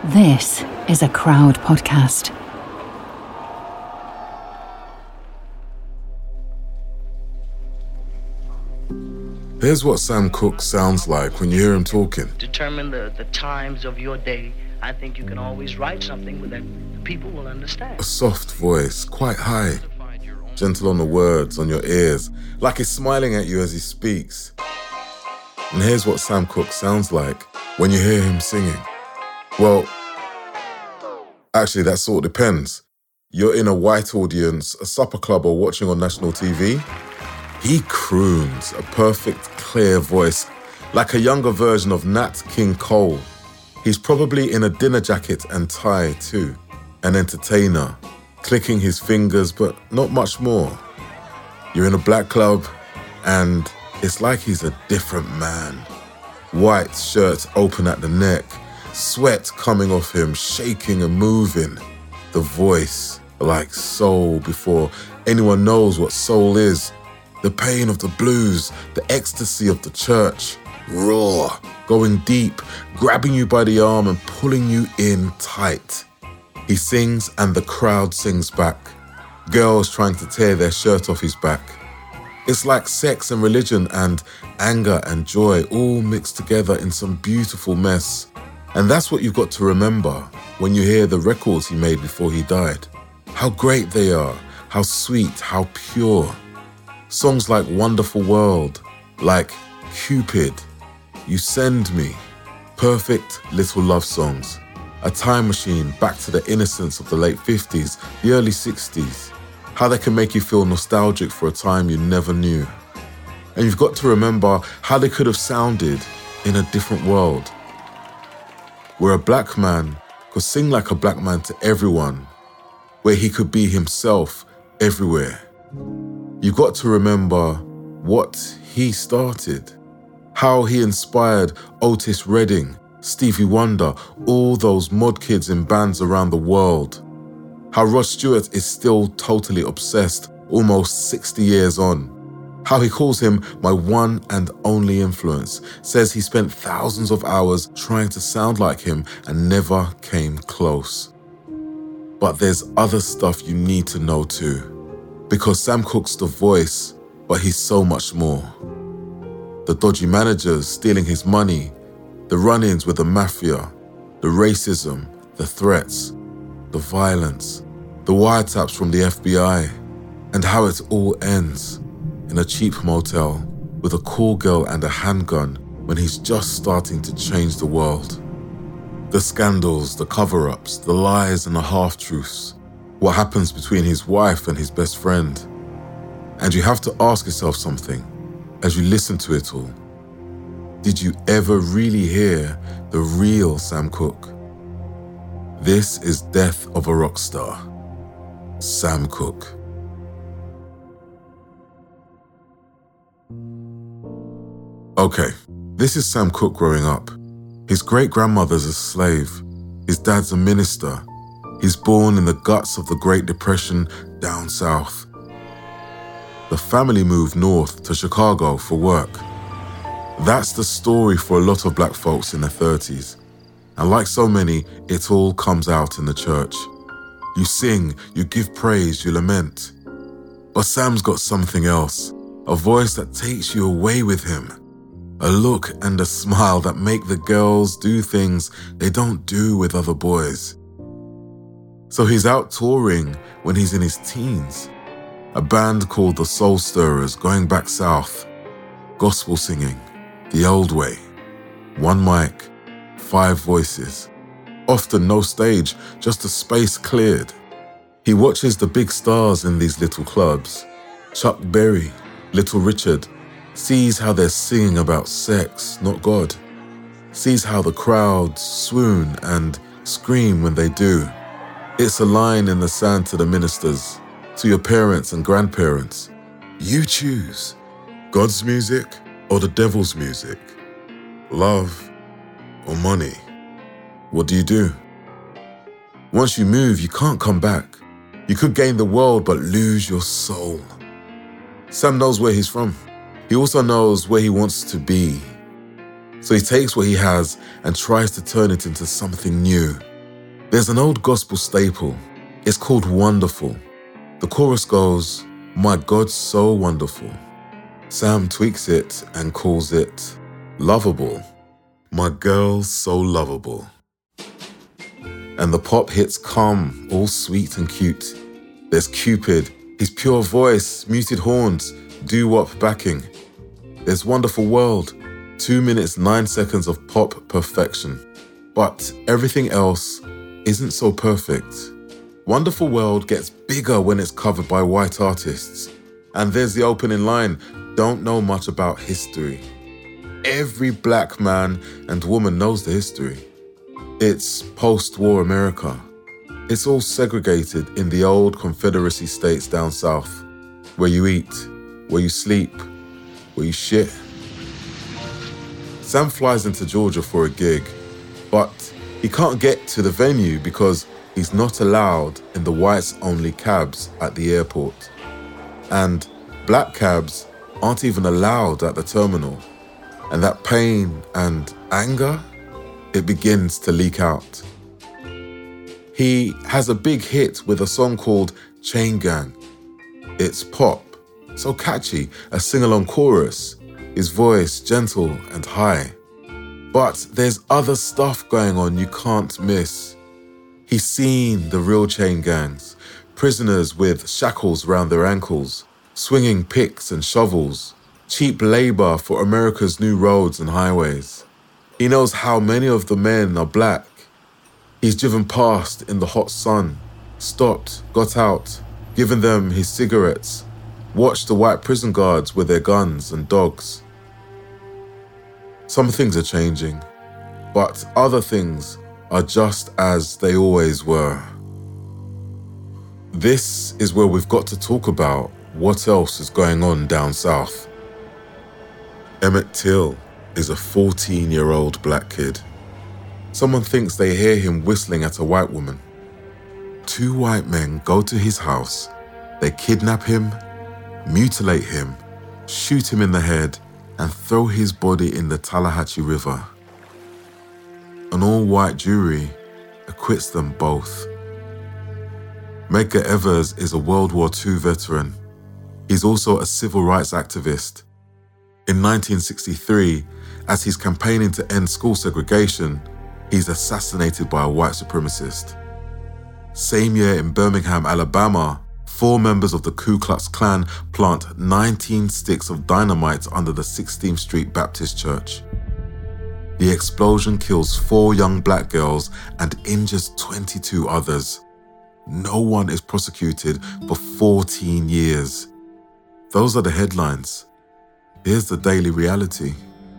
This is a Crowd podcast. Here's what Sam Cooke sounds like when you hear him talking. Determine the times of your day. I think you can always write something that people will understand. A soft voice, quite high, gentle on the words, on your ears, like he's smiling at you as he speaks. And here's what Sam Cooke sounds like when you hear him singing. Well, actually, that sort of depends. You're in a white audience, a supper club, or watching on national TV. He croons a perfect, clear voice, like a younger version of Nat King Cole. He's probably in a dinner jacket and tie too, an entertainer, clicking his fingers, but not much more. You're in a black club, and it's like he's a different man. White shirt open at the neck, sweat coming off him, shaking and moving. The voice, like soul before anyone knows what soul is. The pain of the blues, the ecstasy of the church. Raw, going deep, grabbing you by the arm and pulling you in tight. He sings and the crowd sings back. Girls trying to tear their shirt off his back. It's like sex and religion and anger and joy all mixed together in some beautiful mess. And that's what you've got to remember when you hear the records he made before he died. How great they are, how sweet, how pure. Songs like Wonderful World, like Cupid, You Send Me, perfect little love songs. A time machine back to the innocence of the late 50s, the early 60s. How they can make you feel nostalgic for a time you never knew. And you've got to remember how they could have sounded in a different world, where a black man could sing like a black man to everyone, where he could be himself everywhere. You've got to remember what he started, how he inspired Otis Redding, Stevie Wonder, all those mod kids in bands around the world. How Rod Stewart is still totally obsessed, almost 60 years on. How he calls him my one and only influence, says he spent thousands of hours trying to sound like him and never came close. But there's other stuff you need to know too. Because Sam Cooke's the voice, but he's so much more. The dodgy managers stealing his money, the run-ins with the mafia, the racism, the threats, the violence, the wiretaps from the FBI, and how it all ends in a cheap motel with a cool girl and a handgun when he's just starting to change the world. The scandals, the cover-ups, the lies and the half-truths. What happens between his wife and his best friend. And you have to ask yourself something as you listen to it all. Did you ever really hear the real Sam Cooke? This is Death of a Rock Star. Sam Cooke. Okay, this is Sam Cooke growing up. His great-grandmother's a slave. His dad's a minister. He's born in the guts of the Great Depression down south. The family moved north to Chicago for work. That's the story for a lot of black folks in their 30s. And like so many, it all comes out in the church. You sing, you give praise, you lament. But Sam's got something else, a voice that takes you away with him. A look and a smile that make the girls do things they don't do with other boys. So he's out touring when he's in his teens. A band called the Soul Stirrers going back south. Gospel singing, the old way. One mic, 5 voices. Often no stage, just a space cleared. He watches the big stars in these little clubs. Chuck Berry, Little Richard. Sees how they're singing about sex, not God. Sees how the crowd swoon and scream when they do. It's a line in the sand to the ministers, to your parents and grandparents. You choose God's music or the devil's music, love or money. What do? Once you move, you can't come back. You could gain the world but lose your soul. Sam knows where he's from. He also knows where he wants to be. So he takes what he has and tries to turn it into something new. There's an old gospel staple. It's called Wonderful. The chorus goes, "My God's so wonderful." Sam tweaks it and calls it Lovable. My girl's so lovable. And the pop hits come, all sweet and cute. There's Cupid, his pure voice, muted horns, doo-wop backing. There's Wonderful World, 2 minutes 9 seconds of pop perfection. But everything else isn't so perfect. Wonderful World gets bigger when it's covered by white artists. And there's the opening line, "Don't know much about history." Every black man and woman knows the history. It's post-war America. It's all segregated in the old Confederacy states down south, where you eat, where you sleep, where you shit. Sam flies into Georgia for a gig, but he can't get to the venue because he's not allowed in the whites-only cabs at the airport. And black cabs aren't even allowed at the terminal. And that pain and anger, it begins to leak out. He has a big hit with a song called Chain Gang. It's pop, so catchy, a sing-along chorus, his voice gentle and high. But there's other stuff going on you can't miss. He's seen the real chain gangs, prisoners with shackles round their ankles, swinging picks and shovels, cheap labor for America's new roads and highways. He knows how many of the men are black. He's driven past in the hot sun, stopped, got out, given them his cigarettes, watched the white prison guards with their guns and dogs. Some things are changing, but other things are just as they always were. This is where we've got to talk about what else is going on down south. Emmett Till is a 14-year-old black kid. Someone thinks they hear him whistling at a white woman. 2 white men go to his house, they kidnap him, mutilate him, shoot him in the head, and throw his body in the Tallahatchie River. An all-white jury acquits them both. Medgar Evers is a World War II veteran. He's also a civil rights activist. In 1963, as he's campaigning to end school segregation, he's assassinated by a white supremacist. Same year in Birmingham, Alabama, 4 members of the Ku Klux Klan plant 19 sticks of dynamite under the 16th Street Baptist Church. The explosion kills 4 young black girls and injures 22 others. No one is prosecuted for 14 years. Those are the headlines. Here's the daily reality.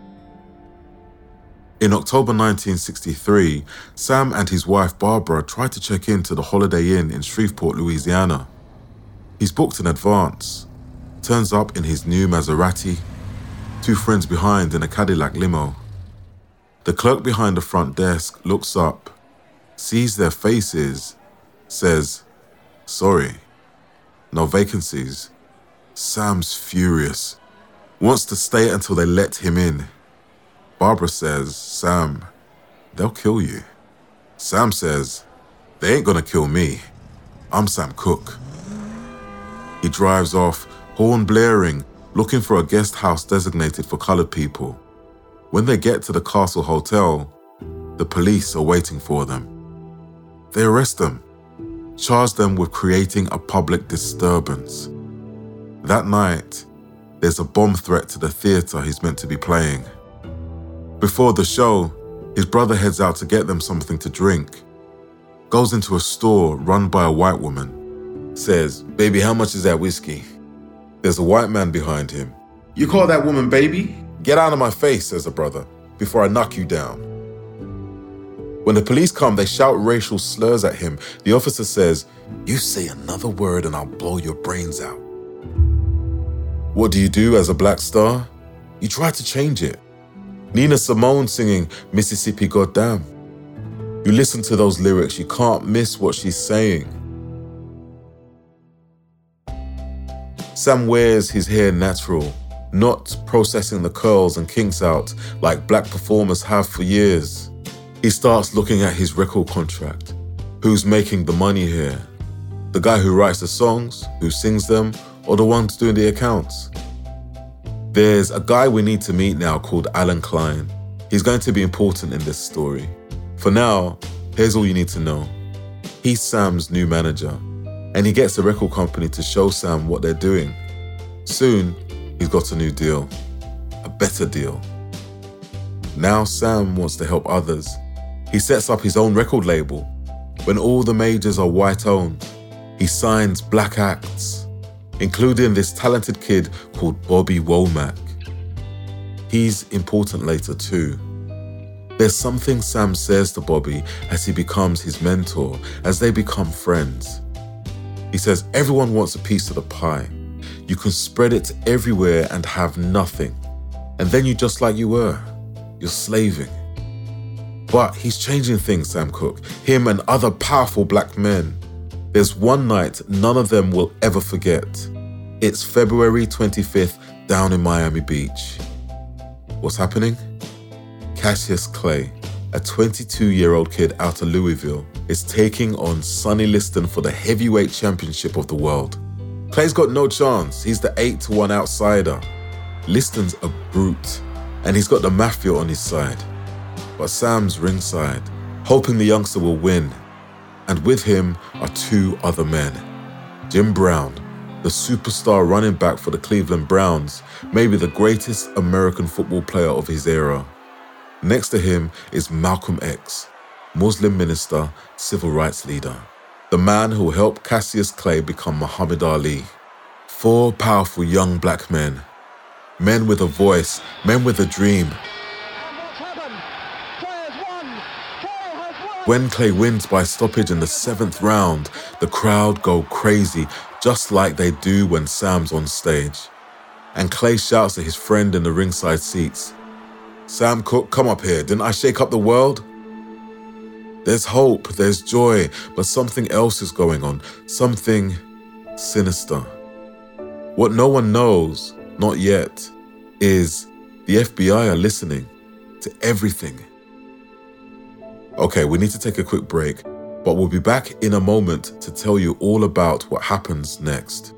In October 1963, Sam and his wife Barbara tried to check into the Holiday Inn in Shreveport, Louisiana. He's booked in advance, turns up in his new Maserati, 2 friends behind in a Cadillac limo. The clerk behind the front desk looks up, sees their faces, says, "Sorry, no vacancies." Sam's furious, wants to stay until they let him in. Barbara says, "Sam, they'll kill you." Sam says, "They ain't gonna kill me. I'm Sam Cooke." He drives off, horn blaring, looking for a guest house designated for colored people. When they get to the Castle Hotel, the police are waiting for them. They arrest them, charge them with creating a public disturbance. That night, there's a bomb threat to the theater he's meant to be playing. Before the show, his brother heads out to get them something to drink. Goes into a store run by a white woman. Says, "Baby, how much is that whiskey?" There's a white man behind him. "You call that woman baby? Get out of my face," says the brother, "before I knock you down." When the police come, they shout racial slurs at him. The officer says, "You say another word and I'll blow your brains out." What do you do as a black star? You try to change it. Nina Simone singing Mississippi Goddamn. You listen to those lyrics, you can't miss what she's saying. Sam wears his hair natural, not processing the curls and kinks out like black performers have for years. He starts looking at his record contract. Who's making the money here? The guy who writes the songs, who sings them, or the ones doing the accounts? There's a guy we need to meet now called Alan Klein. He's going to be important in this story. For now, here's all you need to know. He's Sam's new manager, and he gets the record company to show Sam what they're doing. Soon, he's got a new deal, a better deal. Now Sam wants to help others. He sets up his own record label. When all the majors are white-owned, he signs black acts, including this talented kid called Bobby Womack. He's important later too. There's something Sam says to Bobby as he becomes his mentor, as they become friends. He says, everyone wants a piece of the pie. You can spread it everywhere and have nothing. And then you're just like you were. You're slaving. But he's changing things, Sam Cooke. Him and other powerful black men. There's one night none of them will ever forget. It's February 25th down in Miami Beach. What's happening? Cassius Clay, a 22-year-old kid out of Louisville, is taking on Sonny Liston for the heavyweight championship of the world. Clay's got no chance. He's the 8-1 outsider. Liston's a brute, and he's got the mafia on his side. But Sam's ringside, hoping the youngster will win. And with him are two other men. Jim Brown, the superstar running back for the Cleveland Browns, maybe the greatest American football player of his era. Next to him is Malcolm X, Muslim minister, civil rights leader. The man who helped Cassius Clay become Muhammad Ali. 4 powerful young black men. Men with a voice, men with a dream. When Clay wins by stoppage in the 7th round, the crowd go crazy, just like they do when Sam's on stage. And Clay shouts at his friend in the ringside seats, Sam Cooke, come up here. Didn't I shake up the world? There's hope, there's joy, but something else is going on. Something sinister. What no one knows, not yet, is the FBI are listening to everything. Okay, we need to take a quick break, but we'll be back in a moment to tell you all about what happens next.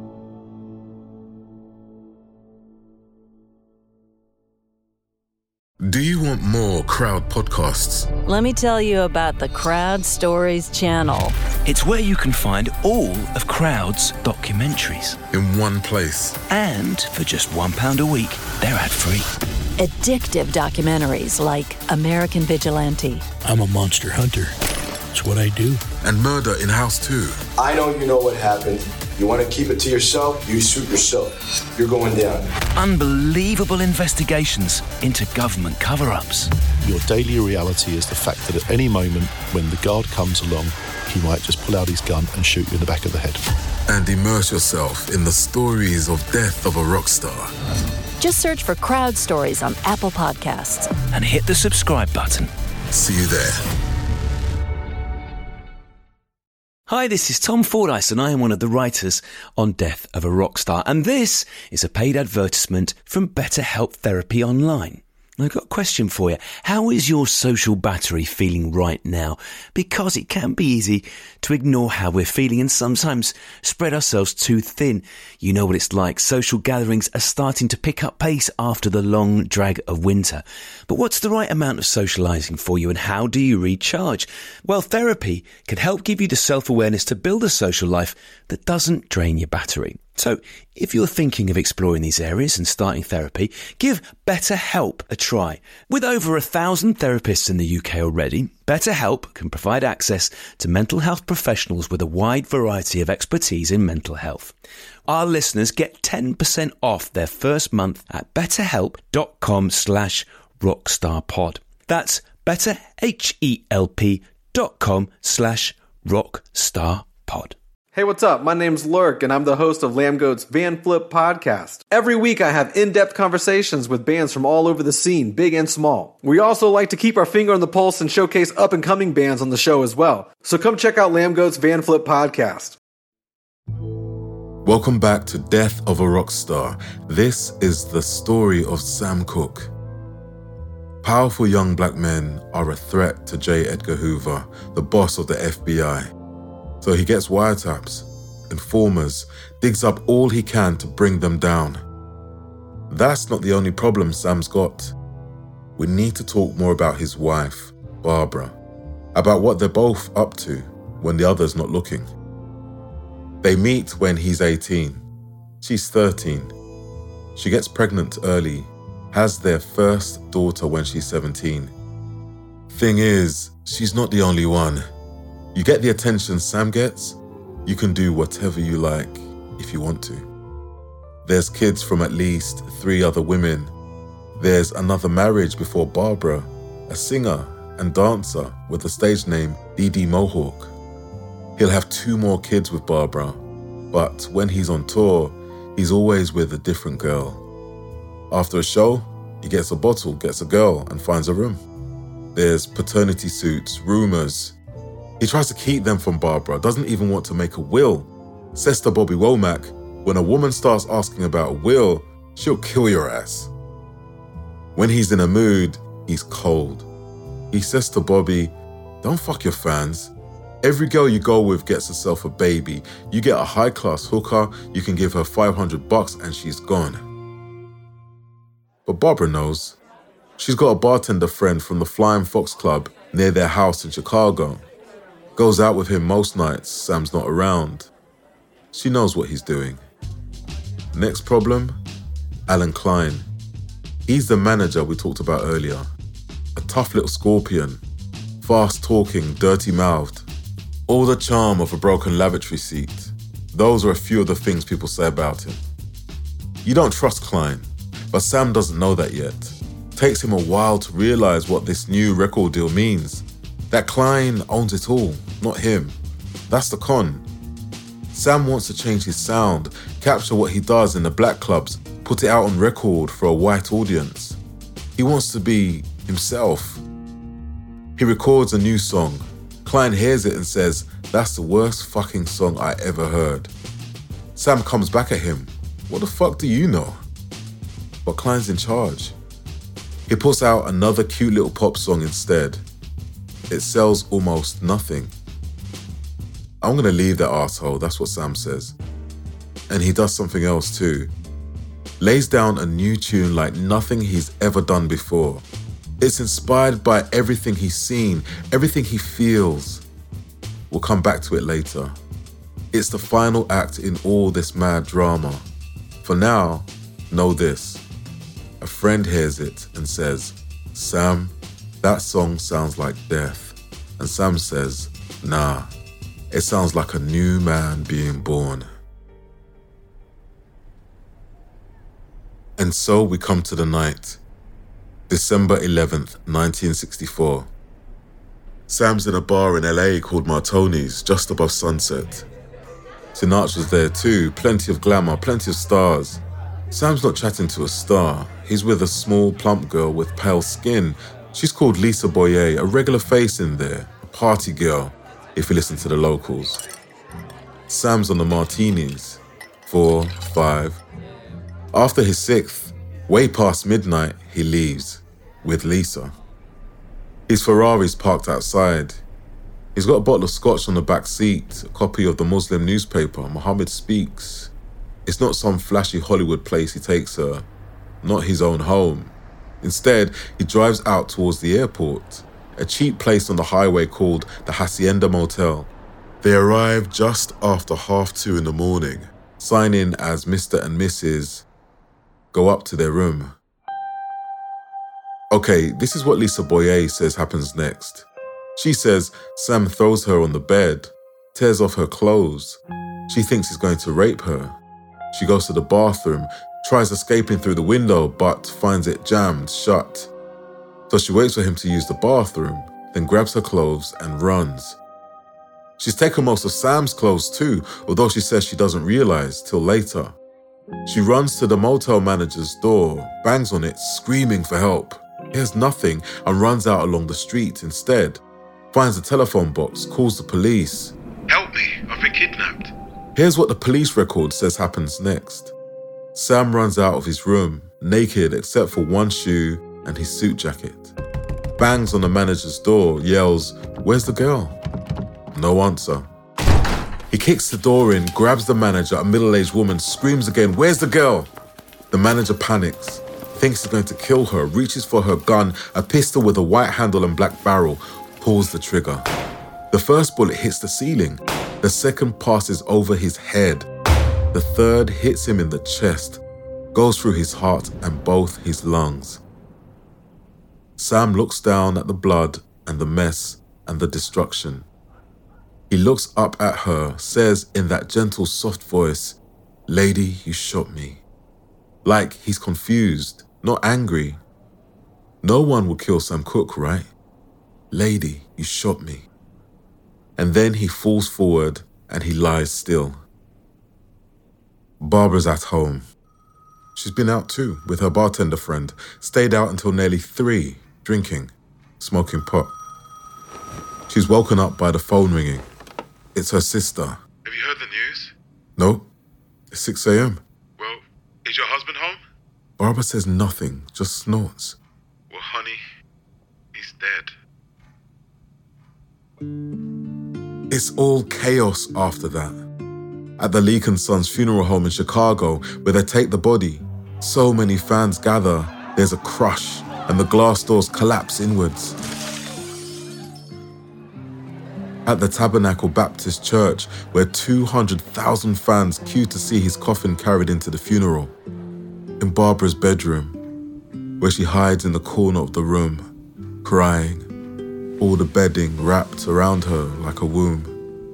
Do you want more Crowd podcasts? Let me tell you about the Crowd Stories channel. It's where you can find all of Crowd's documentaries. In one place. And for just £1 a week, they're ad-free. Addictive documentaries like American Vigilante. I'm a monster hunter. It's what I do. And Murder in House 2. I know you know what happened. You want to keep it to yourself, you shoot yourself. You're going down. Unbelievable investigations into government cover-ups. Your daily reality is the fact that at any moment when the guard comes along, he might just pull out his gun and shoot you in the back of the head. And immerse yourself in the stories of death of a rock star. Just search for Crowd Stories on Apple Podcasts. And hit the subscribe button. See you there. Hi, this is Tom Fordyce, and I am one of the writers on Death of a Rock Star. And this is a paid advertisement from BetterHelp Therapy Online. I've got a question for you. How is your social battery feeling right now? Because it can be easy to ignore how we're feeling and sometimes spread ourselves too thin. You know what it's like. Social gatherings are starting to pick up pace after the long drag of winter. But what's the right amount of socialising for you, and how do you recharge? Well, therapy can help give you the self-awareness to build a social life that doesn't drain your battery. So, if you're thinking of exploring these areas and starting therapy, give BetterHelp a try. With over 1,000 therapists in the UK already, BetterHelp can provide access to mental health professionals with a wide variety of expertise in mental health. Our listeners get 10% off their first month at betterhelp.com/rockstarpod. That's betterhelp.com/rockstarpod. Hey, what's up? My name's Lurk, and I'm the host of Lambgoat's Van Flip podcast. Every week, I have in-depth conversations with bands from all over the scene, big and small. We also like to keep our finger on the pulse and showcase up-and-coming bands on the show as well. So come check out Lambgoat's Van Flip podcast. Welcome back to Death of a Rock Star. This is the story of Sam Cooke. Powerful young black men are a threat to J. Edgar Hoover, the boss of the FBI. So he gets wiretaps, informers, digs up all he can to bring them down. That's not the only problem Sam's got. We need to talk more about his wife, Barbara, about what they're both up to when the other's not looking. They meet when he's 18. She's 13. She gets pregnant early, has their first daughter when she's 17. Thing is, she's not the only one. You get the attention Sam gets, you can do whatever you like if you want to. There's kids from at least 3 other women. There's another marriage before Barbara, a singer and dancer with the stage name Dee Dee Mohawk. He'll have 2 more kids with Barbara, but when he's on tour, he's always with a different girl. After a show, he gets a bottle, gets a girl, and finds a room. There's paternity suits, rumors. He tries to keep them from Barbara, doesn't even want to make a will. Says to Bobby Womack, when a woman starts asking about a will, she'll kill your ass. When he's in a mood, he's cold. He says to Bobby, don't fuck your fans. Every girl you go with gets herself a baby. You get a high-class hooker, you can give her $500 and she's gone. But Barbara knows. She's got a bartender friend from the Flying Fox Club near their house in Chicago. Goes out with him most nights, Sam's not around. She knows what he's doing. Next problem, Alan Klein. He's the manager we talked about earlier. A tough little scorpion, fast-talking, dirty-mouthed. All the charm of a broken lavatory seat. Those are a few of the things people say about him. You don't trust Klein, but Sam doesn't know that yet. Takes him a while to realize what this new record deal means. That Klein owns it all, not him. That's the con. Sam wants to change his sound, capture what he does in the black clubs, put it out on record for a white audience. He wants to be himself. He records a new song. Klein hears it and says, that's the worst fucking song I ever heard. Sam comes back at him. What the fuck do you know? But Klein's in charge. He puts out another cute little pop song instead. It sells almost nothing. I'm gonna leave that arsehole, that's what Sam says. And he does something else too. Lays down a new tune like nothing he's ever done before. It's inspired by everything he's seen, everything he feels. We'll come back to it later. It's the final act in all this mad drama. For now, know this. A friend hears it and says, Sam, that song sounds like death. And Sam says, nah, it sounds like a new man being born. And so we come to the night. December 11th, 1964. Sam's in a bar in LA called Martoni's, just above sunset. Sinatra's there too, plenty of glamour, plenty of stars. Sam's not chatting to a star. He's with a small, plump girl with pale skin. She's called Lisa Boyer, a regular face in there, a party girl, if you listen to the locals. Sam's on the martinis. 4, 5. After his 6th, way past midnight, he leaves, with Lisa. His Ferrari's parked outside. He's got a bottle of scotch on the back seat, a copy of the Muslim newspaper, Muhammad Speaks. It's not some flashy Hollywood place he takes her, not his own home. Instead, he drives out towards the airport, a cheap place on the highway called the Hacienda Motel. They arrive just after 2:30 in the morning, sign in as Mr. and Mrs., go up to their room. Okay, this is what Lisa Boyer says happens next. She says Sam throws her on the bed, tears off her clothes. She thinks he's going to rape her. She goes to the bathroom, tries escaping through the window, but finds it jammed shut. So she waits for him to use the bathroom, then grabs her clothes and runs. She's taken most of Sam's clothes too, although she says she doesn't realize till later. She runs to the motel manager's door, bangs on it, screaming for help. Hears nothing and runs out along the street instead. Finds a telephone box, calls the police. Help me, I've been kidnapped. Here's what the police record says happens next. Sam runs out of his room, naked except for one shoe and his suit jacket. bangs on the manager's door, yells, "Where's the girl?" No answer. He kicks the door in, grabs the manager, a middle-aged woman, screams again, "Where's the girl?" The manager panics, thinks he's going to kill her, reaches for her gun, a pistol with a white handle and black barrel, pulls the trigger. The first bullet hits the ceiling. The second passes over his head. The third hits him in the chest, goes through his heart and both his lungs. Sam looks down at the blood and the mess and the destruction. He looks up at her, says in that gentle, soft voice, "Lady, you shot me." Like he's confused, not angry. No one would kill Sam Cooke, right? "Lady, you shot me." And then he falls forward and he lies still. Barbara's at home. She's been out too, with her bartender friend, stayed out until nearly 3, drinking, smoking pot. She's woken up by the phone ringing. It's her sister. Have you heard the news? No, it's 6 a.m. Well, is your husband home? Barbara says nothing, just snorts. Well, honey, he's dead. It's all chaos after that. At the Leek & Sons funeral home in Chicago, where they take the body, so many fans gather, there's a crush, and the glass doors collapse inwards. At the Tabernacle Baptist Church, where 200,000 fans queue to see his coffin carried into the funeral. In Barbara's bedroom, where she hides in the corner of the room, crying, all the bedding wrapped around her like a womb.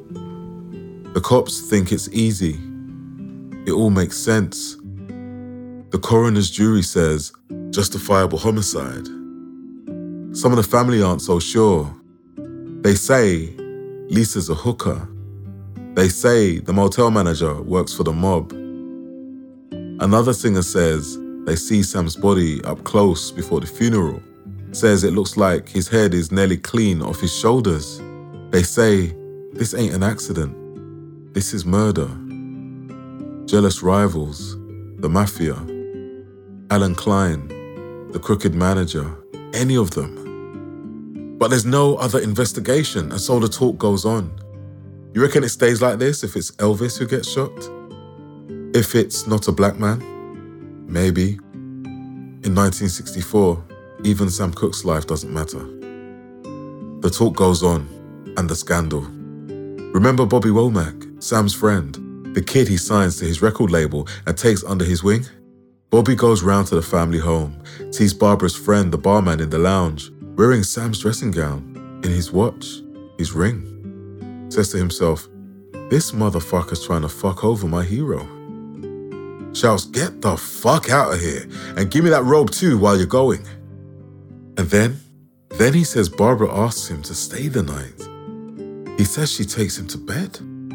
The cops think it's easy. It all makes sense. The coroner's jury says, justifiable homicide. Some of the family aren't so sure. They say Lisa's a hooker. They say the motel manager works for the mob. Another singer says they see Sam's body up close before the funeral. Says it looks like his head is nearly clean off his shoulders. They say, this ain't an accident. This is murder. Jealous rivals, the mafia, Alan Klein, the crooked manager, any of them. But there's no other investigation, and so the talk goes on. You reckon it stays like this if it's Elvis who gets shot? If it's not a black man? Maybe. In 1964, even Sam Cooke's life doesn't matter. The talk goes on, and the scandal. Remember Bobby Womack, Sam's friend, the kid he signs to his record label and takes under his wing? Bobby goes round to the family home, sees Barbara's friend, the barman, in the lounge, wearing Sam's dressing gown, in his watch, his ring. Says to himself, this motherfucker's trying to fuck over my hero. Shouts, get the fuck out of here and give me that robe too while you're going. And then he says Barbara asks him to stay the night. He says she takes him to bed.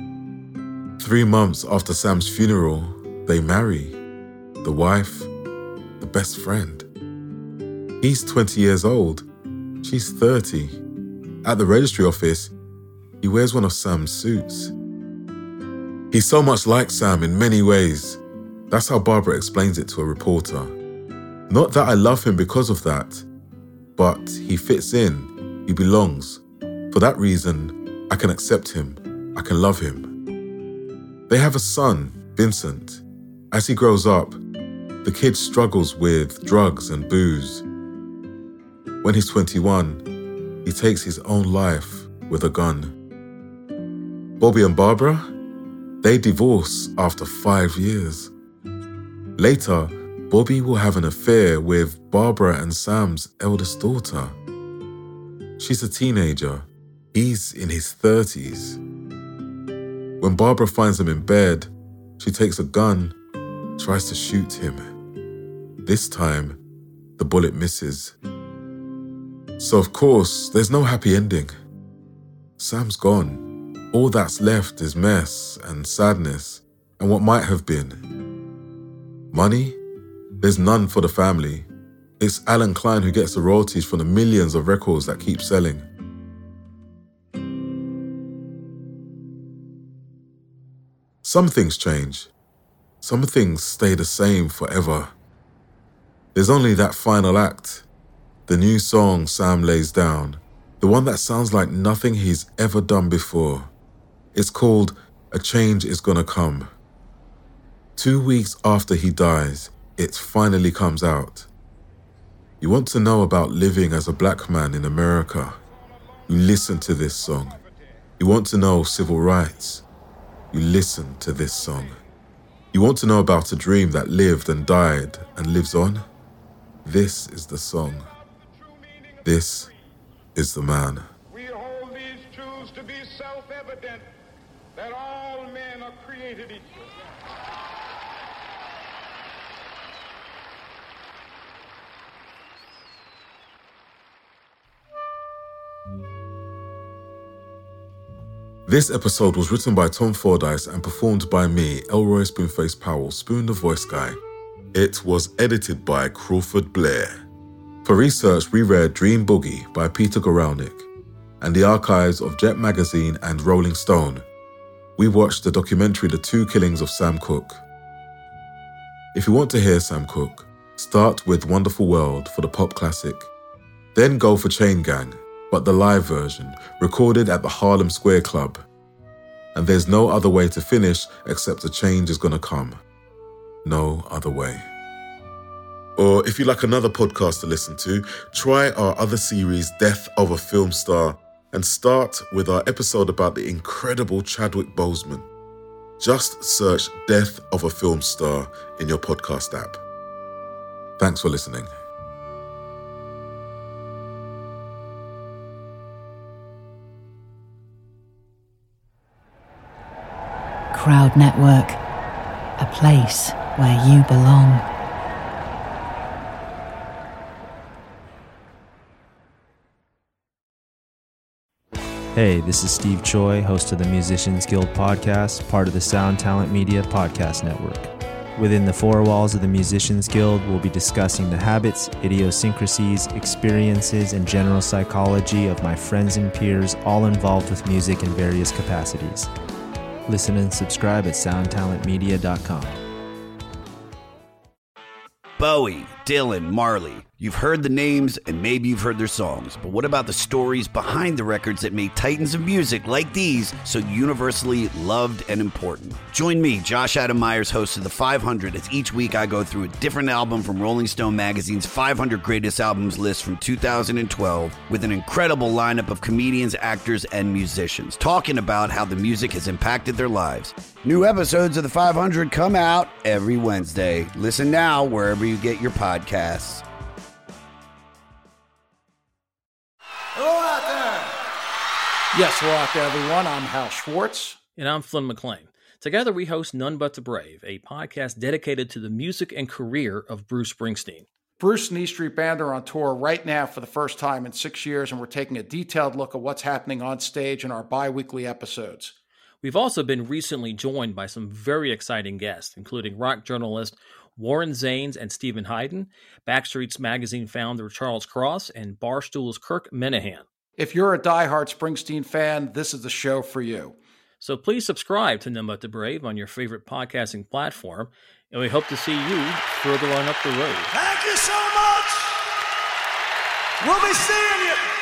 3 months after Sam's funeral, they marry. The wife, the best friend. He's 20 years old. She's 30. At the registry office, he wears one of Sam's suits. He's so much like Sam in many ways. That's how Barbara explains it to a reporter. Not that I love him because of that, but he fits in, he belongs. For that reason, I can accept him, I can love him. They have a son, Vincent. As he grows up, the kid struggles with drugs and booze. When he's 21, he takes his own life with a gun. Bobby and Barbara, they divorce after 5 years. Later, Bobby will have an affair with Barbara and Sam's eldest daughter. She's a teenager. He's in his 30s. When Barbara finds him in bed, she takes a gun, tries to shoot him. This time, the bullet misses. So of course, there's no happy ending. Sam's gone. All that's left is mess and sadness and what might have been. Money? There's none for the family. It's Alan Klein who gets the royalties from the millions of records that keep selling. Some things change. Some things stay the same forever. There's only that final act, The new song Sam lays down, the one that sounds like nothing he's ever done before. It's called A Change Is Gonna Come. 2 weeks after he dies, it finally comes out. You want to know about living as a black man in America? You listen to this song. You want to know civil rights? You listen to this song. You want to know about a dream that lived and died and lives on? This is the song. This is the man. We hold these truths to be self-evident, that all men are created equal. This episode was written by Tom Fordyce and performed by me, Elroy Spoonface Powell, Spoon the Voice Guy. It was edited by Crawford Blair. For research, we read Dream Boogie by Peter Goralnik and the archives of Jet Magazine and Rolling Stone. We watched the documentary The Two Killings of Sam Cooke. If you want to hear Sam Cooke, start with Wonderful World for the pop classic. Then go for Chain Gang, but the live version, recorded at the Harlem Square Club. And there's no other way to finish except A Change Is Gonna Come. No other way. Or if you like another podcast to listen to, try our other series, Death of a Film Star, and start with our episode about the incredible Chadwick Boseman. Just search Death of a Film Star in your podcast app. Thanks for listening. Crowd Network, a place where you belong. Hey, this is Steve Choi, host of the Musicians Guild podcast, part of the Sound Talent Media podcast network. Within the four walls of the Musicians Guild, we'll be discussing the habits, idiosyncrasies, experiences, and general psychology of my friends and peers, all involved with music in various capacities. Listen and subscribe at soundtalentmedia.com. Bowie, Dylan, Marley. You've heard the names and maybe you've heard their songs, but what about the stories behind the records that made titans of music like these so universally loved and important? Join me, Josh Adam Myers, host of The 500, as each week I go through a different album from Rolling Stone magazine's 500 Greatest Albums list from 2012 with an incredible lineup of comedians, actors, and musicians, talking about how the music has impacted their lives. New episodes of The 500 come out every Wednesday. Listen now wherever you get your podcasts. Hello out there! Yes, hello out there, everyone. I'm Hal Schwartz. And I'm Flynn McLean. Together we host None But the Brave, a podcast dedicated to the music and career of Bruce Springsteen. Bruce and E Street Band are on tour right now for the first time in 6 years, and we're taking a detailed look at what's happening on stage in our bi-weekly episodes. We've also been recently joined by some very exciting guests, including rock journalist Warren Zanes and Stephen Hayden, Backstreet's magazine founder Charles Cross, and Barstool's Kirk Minahan. If you're a diehard Springsteen fan, this is the show for you. So please subscribe to None But the Brave on your favorite podcasting platform, and we hope to see you further on up the road. Thank you so much! We'll be seeing you!